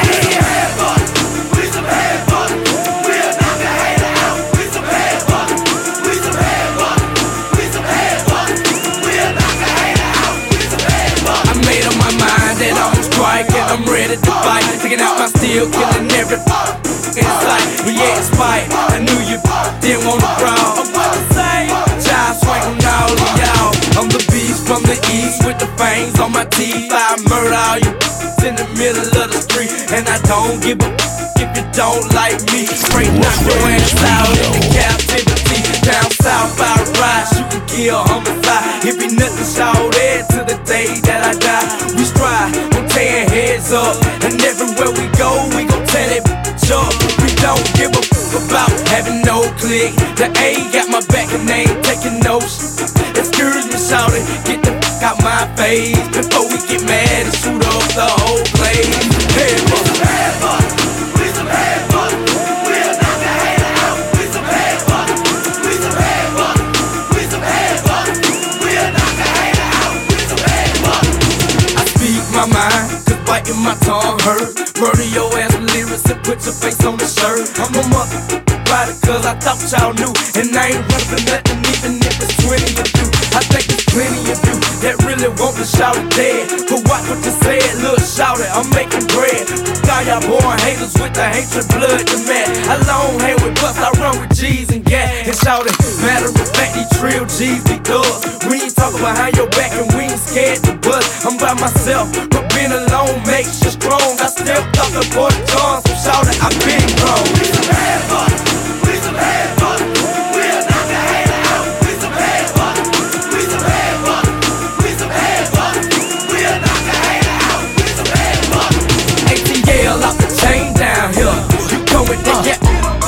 We some headbutters. We'll knock a hater out. We some headbutters. We some headbutters. We some headbutters. We'll knock a hater out. We some headbutters. I made up my mind that I'm on strike and I'm ready to fight. Taking out my steel, killing every inside. But yeah, it's spite. I knew you didn't want to brawl. I'm about to say, child swing on all of y'all. I'm the beast from the east with the fangs on my teeth. I murder all you in the middle of the street, and I don't give a if you don't like me. Straight knock your ass out in the captivity. Down south I ride, shoot and kill, homicide. It be nothing short to the day that I die. We strive, I'm tearing heads up, and everywhere we go, we gon' tear that bitch up. We don't give a fuck about having no click. The A got my back and they ain't taking no shit. Excuse me, shawty, get the fuck out my face before we get mad and shoot up the whole place. Headbutt, headbutt, we some headbutt. We'll knock a hater out. We some headbutt. We some headbutt. We some headbutt. We'll knock a hater out. We some headbutt. I speak my mind, cause biting my tongue hurt. Murder your ass with lyrics and put your face on the shirt. I'm a mother rider cause I thought y'all knew, and I ain't running for nothing even if it's 20 of you. I think there's plenty of you that really want to shout it dead. But watch what you said, little shout it, I'm making bread. All y'all born haters with the hatred blood to mad. I long hang with bust, I run with G's and gas. And shout it, matter of fact, these trill G's be thugs. We ain't talking behind your back and we ain't scared to bust. I'm by myself, but being alone makes you strong. I still talk the boy John, so shout it, I've been grown. We some headbutters. We some headbutters. We'll knock a hater out. We some headbutters. We some headbutters. We some headbutters. We'll knock a hater out. We some headbutters. ATL off the chain down here. You go with the gap.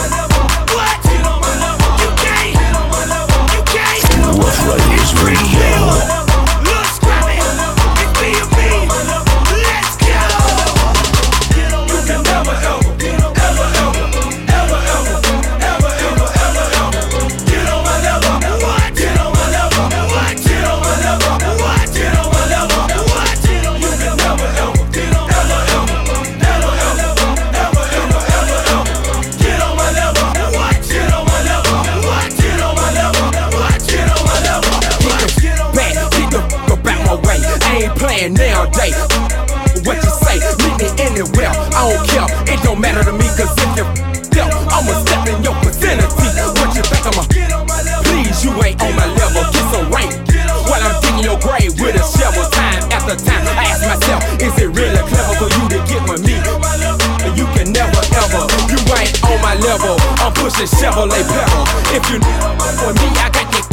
What? You can't. You can't. Rough Riders Radio. Look, scrappy. It's me and me. Let's go. You can never ever, ever, ever, ever, ever, ever, ever, ever, ever get on my level. What? Get on my level. What? Get on my level. What? Get on my level. What? You can never ever, ever, ever, ever, ever, ever, ever, ever get on my level. What? Get on my level. What? Get on my level. What? Get on my level. Back, get the fuck about my way. I ain't playing nowadays. What you say, meet me anywhere. I don't care, it don't matter to me. Cause if you I'ma step in your vicinity. What you think I'ma please, you ain't on my level. Get some rank while I'm digging your grave with a shovel. Time after time, I ask myself, is it really clever for you to get with me? And you can never ever, you ain't on my level. I'm pushing Chevrolet pedal. If you with me, I got you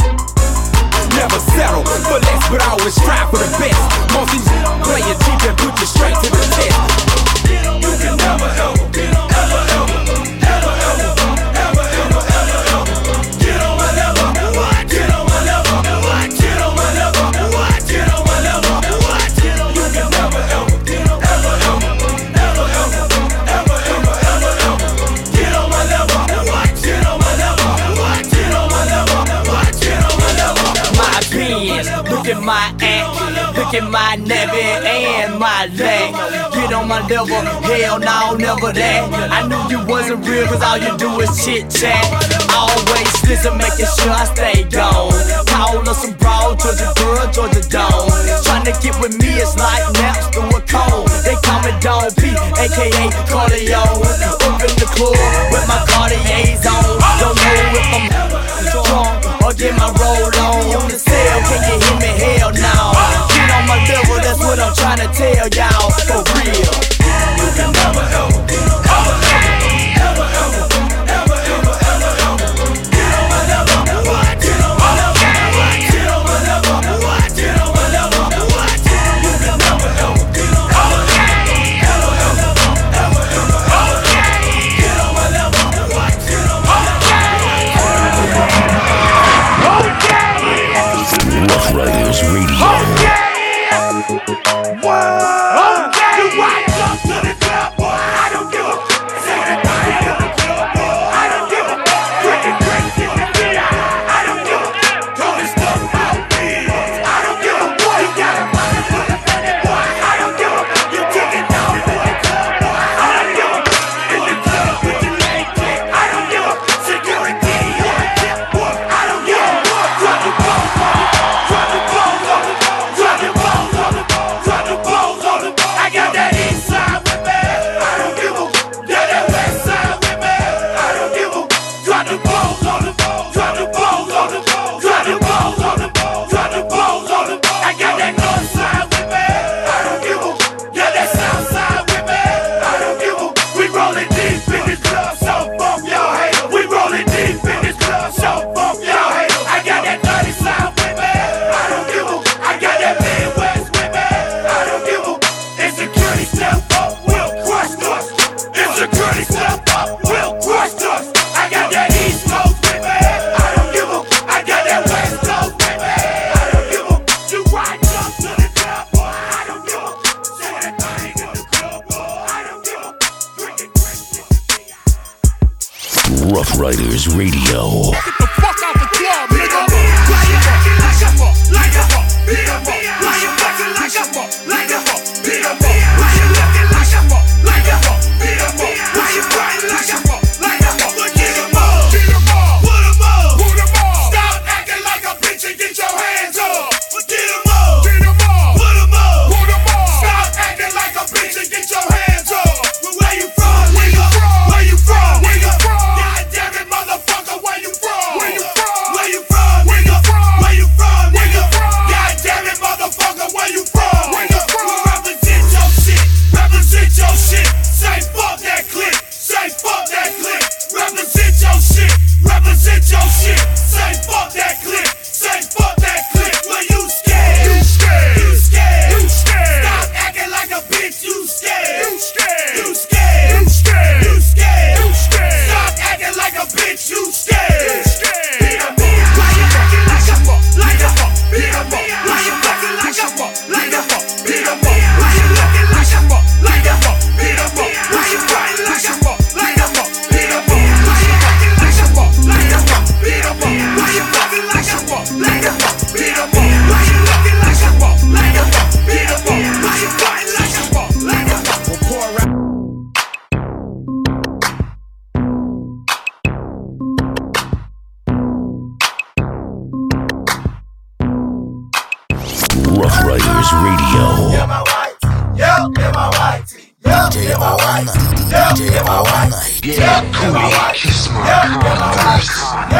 never settle for less, but I always strive for the best. Most these play it cheap and put you straight to the test. You can never ever, ever, ever, ever, ever, ever, ever, ever get on my level. What? Get on my level. What? Get on my level. What? Get on my level. What? You can never ever, ever, ever, ever, ever, ever, ever, ever get on my level. What? Get on my level. What? Get on my level. What? Get on my level. My opinions, look at my act, look at my navy and my leg. Get on my level, hell no, never that. I knew you wasn't real cause all you do is chit chat. Always listen, making sure I stay gone. Call us some broad, Georgia girl, Georgia Dome. Tryna get with me, it's like naps through a cold. They call me Don P, aka Cardio. Up in the club with my Cartiers on. Don't know if I'm drunk or get my roll on. On the cell, can you hear me? Hell no. Get on my level, that's what I'm tryna tell y'all. For real. You can never ever, ever, ever, ever, ever, ever, ever, ever get on my level. What? Get on my level. What? Get on my level. What? Get on my level. What? Okay. You white up to the club, boy. I don't give a say the thing in the club, boy. I don't give a drinking drinks in the beer. I don't give a throwing stuff out there. I don't give a boy. You got a money for the penny, boy. I don't give a you took it down to the club, boy. I don't give a in the club with your leg kick. I don't give a security on the tip, boy. I don't give a drop the balls on it. Drop the balls on it. Drop the balls on it. Drop the balls on it. I got that east side with me. I don't give a yeah, that west side with me. I don't give a drop the balls on it. Drop the balls on it. Drop the balls on it. Drop the balls on it. I got that north side with me. I don't give a yeah, that south side with me. I don't give a we rolling deep in this club, so bump y'all haters. We rolling deep in this club, so bump y'all haters. I got that dirty side with me. I don't give a I got that Midwest with me. I don't give a insecurity step up, will crush us. Insecurity step up, will crush us. I got that East Coast with me. I don't give a I got that West Coast with me. I don't give a you ride up to the club, boy. I don't give a say the thing in the club, boy. I don't give a drinking drinks in the beer. Rough Riders Radio. Get the fuck out the club, nigga. Why you acting like a fuck? Like a fuck? Beat up, why you acting like a fuck? Like a fuck? Beat up, why you looking like a fuck? Like a fuck? Beat up, why you crying like a fuck? Like a fuck? Get 'em all, get 'em all, put 'em all, put 'em all. Stop acting like a bitch and get your hands up. Get 'em all, get 'em all, put 'em all, put 'em all. Stop acting like a bitch and get your hands up. Where you from, nigga? Where you from? Where you from? God damn it, motherfucker, where you from? Where you from? Where you from, nigga? Where you from, nigga? God damn it, motherfucker, where you from? Where you from? Represent your shit, represent your shit. Say fuck that click, say fuck that click. Represent your shit, represent your shit. Say fuck that click, say fuck that click. Well, you scared, you scared, you scared, you scared. Stop acting like a bitch, you scared, you scared, you scared, you scared, you scared, you scared. Stop acting like a bitch, you scared, you scared. Beat 'em up, why you acting like a fuck, like a fuck? Beat 'em up, why you acting like a fuck, like a fuck? Beat 'em up, why you looking like a fuck, like a fuck? Beat 'em up, why you crying like a fuck, like a fuck? Beat 'em up, why you acting like a fuck, like a fuck? Beat 'em up, why you acting like a fuck, like a fuck? Beat 'em up, why you looking like a fuck, like a fuck? Beat 'em up, why you crying like a fuck, like a fuck? We'll pour around. Rough Riders Radio. DJ all night. DJ all night. Yeah, Coolie, kiss my converse.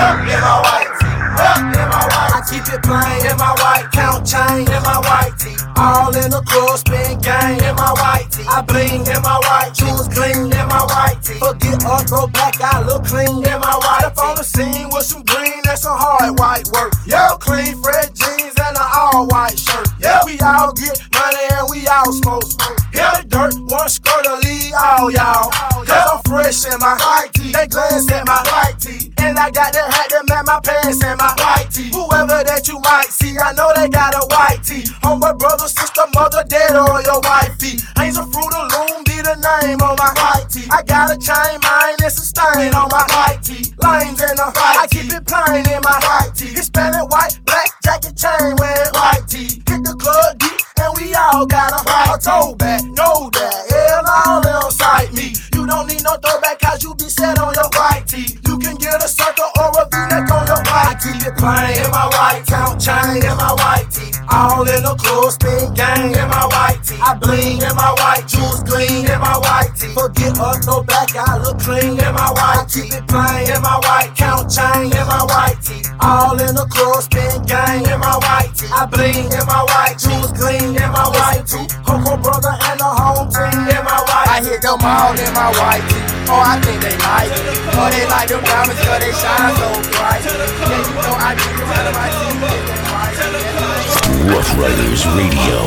I keep it plain in my white count chain, in my white tee. All in the club, spin gang in my white tee. I bling in my white shoes, clean in my white tee. Forget up, go back, I look clean in my white. Up on the scene with some green and some hard white work. Yo, clean, fresh jeans and an all white shirt. Yeah, we all get money and we all smoke. Hit the dirt, one skirt to lead all y'all. Cause I'm fresh in my white tee. They glance at my white tee. And I got the hat that match my pants and my white tee. Whoever that you might see, I know they got a white tee. Homeboy, brother, sister, mother, dad, or your wifey. Angel Fruit of Loom be the name on my white tee. I got a chain, mine, it's a stain on my white tee. Lanes in the white I keep it plain in my white tee. Hispanic, white, black, jacket, chain, wearing white tee. Hit the club deep, and we all got a white toe back. Know that, hell no, they don't sight me. You don't need no throwback, cause you be set on your white tee. You can get a circle or a V-neck on your white tee. I keep it plain in my white count chain, in my white tee. All in the club, spin gang in my white tee. I bling in my white jewels, gleam in my white tee. Forget up, no back, I look clean in my white tee. Keep it plain in my white count chain, in my white tee. All in the club, spin gang in my white tee. I bling in my white jewels, gleam in my white tee. Coco brother and the home team in my white tee. I hit them all in my white tee. Oh, I think they like it. Oh, they like them diamonds cause they shine so bright. Yeah, you know I do it out of my team. Rough Riders Radio.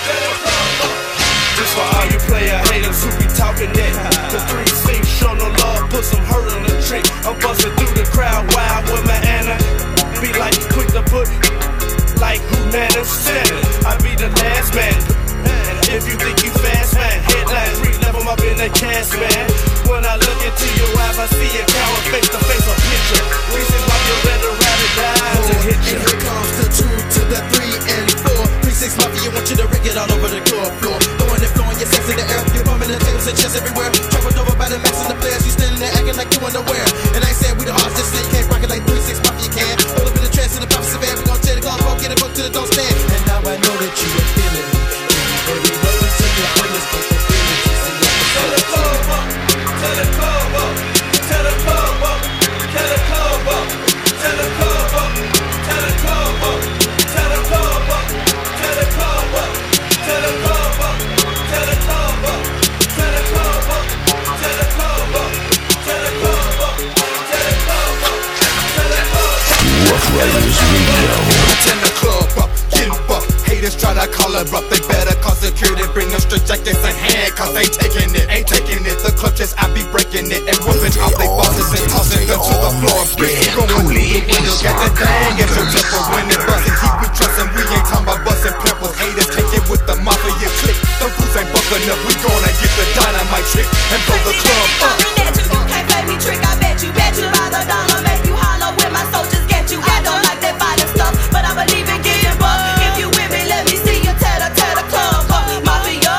This for all you player haters who be talking that. The 3-6 show no love. I'm busting through the crowd wild with my Anna. Be like quick to put like who Nana said. I be the last man. If you think you fast, man, headline 3 level up in the cast, man. When I look into your eyes, I see a coward face to face a picture. Reasons why you better ride or die to hit you. Here comes the 2 to the 3 and 4. 3-6 Mafia, want you to wreck it all over the club floor. Throwing and flowing your sex in the air. You're bumping the tables and chest everywhere. Traveled over by the max and the players. You standing there acting like you unaware. And I said we the hearts just say you can't rock it like 3-6 Mafia can. All up in the trance and the pops of air. We gon' tear the club, go get it, book to the don't stand. And now I know that you are feeling me. Baby, welcome to your fullest capabilities. Tell the club up, tell the club up, tell the club up, tell the club up, tell the club up, tell the club up, tell the club up, tell the club up, tell the club up, tell the club up, tell the club up, tell the club up, tell the club up, tell the club up, tell the club up. Rough Riders Radio. Turn the club up, get up. Haters try to call her up, they better call security. Bring them straight jackets in hand, cause they taking it, ain't taking it. The club just, I be breaking it and whooping off they bosses and tossing them to the floor. Going through the window, got that thing at your temple. When it bustin', keep we trustin', we ain't talking about bustin' pimples. Haters take it with the mafia click. Them fools ain't buckin' up, we gonna get the dynamite trick and blow the club up. You can't play me trick, I bet you by the dollar. Make you holler when my soldiers get you. I don't like that violent stuff, but I believe in getting buck. If you with me, let me see you tear the club up. Mafia,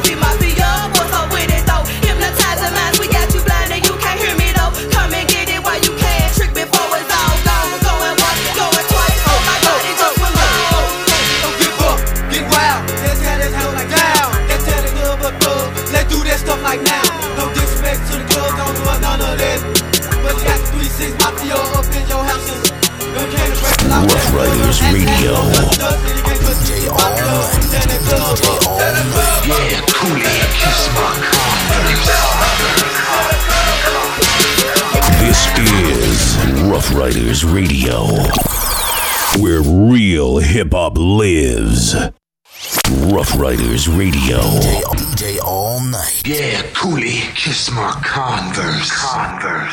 what's up with it though? Hypnotizing minds, we got you blind and you can't hear me though. Come and get it while you can, trick before it's all gone. Going once, going twice, oh my God, it just went wrong. Don't give up, get wild. Let's tear this hoe like down. Let's tear the club up, club. Let's do that stuff like now. No disrespect to the club, don't do none of this. But you got the 3-6 Mafia up in your houses. Rough Riders Radio. DJ all night. DJ all night. Yeah, Cooley, kiss my car. This is Rough Riders Radio, where real hip hop lives. Rough Riders Radio. DJ all night. Yeah, Cooley, kiss my Converse.